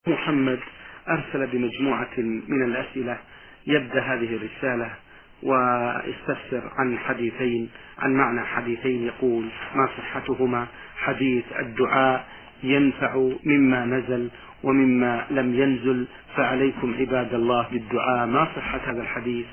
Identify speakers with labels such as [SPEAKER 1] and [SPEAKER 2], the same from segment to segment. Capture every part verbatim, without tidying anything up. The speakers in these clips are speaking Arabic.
[SPEAKER 1] محمد أرسل بمجموعة من الأسئلة. يبدأ هذه الرسالة ويستفسر عن حديثين، عن معنى حديثين، يقول: ما صحتهما؟ حديث الدعاء ينفع مما نزل ومما لم ينزل، فعليكم عباد الله بالدعاء. ما صحة هذا الحديث؟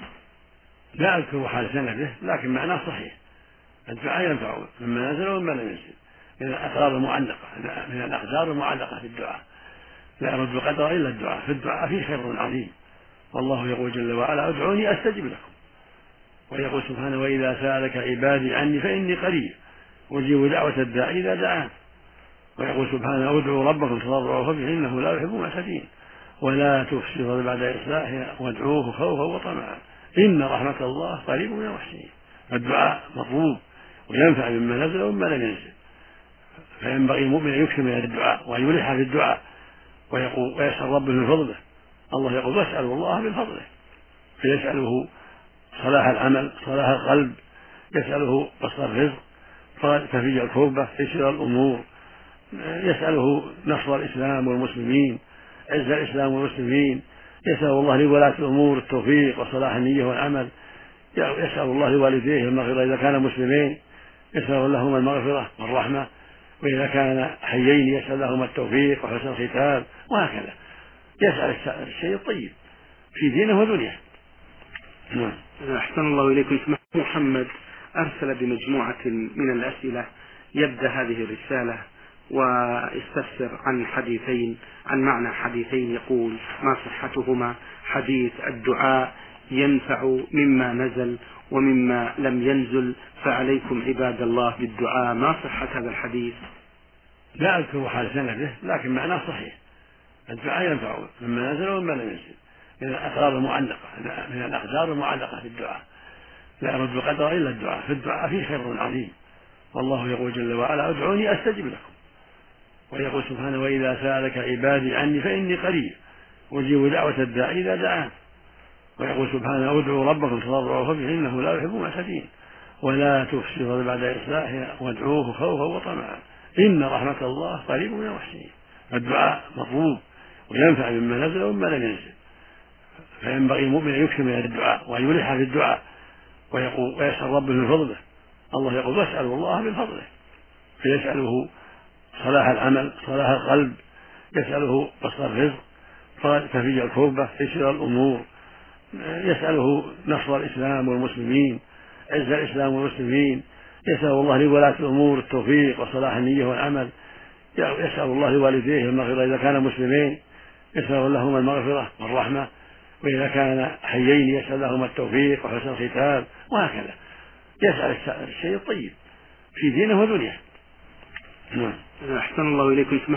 [SPEAKER 2] لا أذكر حال سنده، لكن معناه صحيح. الدعاء ينفع مما نزل ومما لم ينزل من الأقدار المعلقة من الأقدار المعلقة في الدعاء. لا يرد القدر إلا الدعاء، في الدعاء فيه خير عظيم. والله يقول جل وعلا: ادعوني أستجب لكم. ويقول سبحانه: وإذا سألك عبادي عني فإني قريب أجيب دعوة الداعي إذا دعان. ويقول سبحانه: ادعوا ربكم تضرعوا وخفيا إنه لا يحب المعتدين ولا تفسدوا بعد إصلاحها وادعوه خوفا وطمعا إن رحمة الله قريب من المحسنين. الدعاء مطلوب وينفع مما نزل ومما لم ينزل، فينبغي المؤمن أن يكثر من الدعاء وأن يلح في الدعاء ويقول ويسأل ربه من فضله. الله يقول: واسألوا الله من فضله، فيسأله صلاح العمل، صلاح القلب، يسأله بسط الرزق، تفريج الكربة، تيسير الأمور، يسأله نصر الإسلام والمسلمين، عز الإسلام والمسلمين، يسأل الله لولاة الأمور التوفيق وصلاح النية والعمل، يسأل الله لوالديه المغفرة إذا كان مسلمين، يسأل لهما المغفرة والرحمة، وإذا كان حيين يسأل لهما التوفيق وحسن الختام، وهكذا يسأل الشيء الطيب في دينه ودنياه. نعم.
[SPEAKER 1] أحسن الله إليكم. محمد أرسل بمجموعة من الأسئلة. يبدأ هذه الرسالة ويستفسر عن حديثين، عن معنى حديثين، يقول: ما صحتهما؟ حديث الدعاء ينفع مما نزل ومما لم ينزل، فعليكم عباد الله بالدعاء. ما صحة هذا الحديث؟
[SPEAKER 2] لا أذكر حال سنده، لكن معناه صحيح. الدعاء ينفع مما نزل ومما لم ينزل من الأقدار المعلقة من الأقدار المعلقة في الدعاء. لا يرد القدر إلا الدعاء، في الدعاء فيه خير عظيم. والله يقول جل وعلا: ادعوني أستجب لكم. ويقول سبحانه: وإذا سألك عبادي عني فإني قريب أجيب دعوة الداعي إذا دعان. ويقول سبحانه: ادعوا ربكم تضرعوا وخفيا إنه لا يحب المعتدين ولا تفسدوا بعد إصلاحها وادعوه خوفا وطمعا إن رحمة الله قريب من المحسنين. الدعاء مطلوب وينفع مما نزل ومما لم ينزل، فينبغي المؤمن أن يكثر من الدعاء وأن يلح في الدعاء ويقول ويسأل ربه من فضله. الله يقول: واسألوا الله من فضله، فيسأله صلاح العمل، صلاح القلب، يسأله بسط الرزق، تفريج الكربة، تيسير الأمور، يسأله نصر الإسلام والمسلمين، عز الإسلام والمسلمين، يسأل الله لولاة الأمور التوفيق وصلاح النية والعمل، يسأل الله لوالديه المغفرة إذا كان مسلمين، يسأل لهما المغفرة والرحمة، وإذا كان حيين يسأل لهما التوفيق وحسن الختام، وهكذا يسأل الشيء الطيب في دينه ودنياه. نعم.
[SPEAKER 1] أحسن الله إليكم.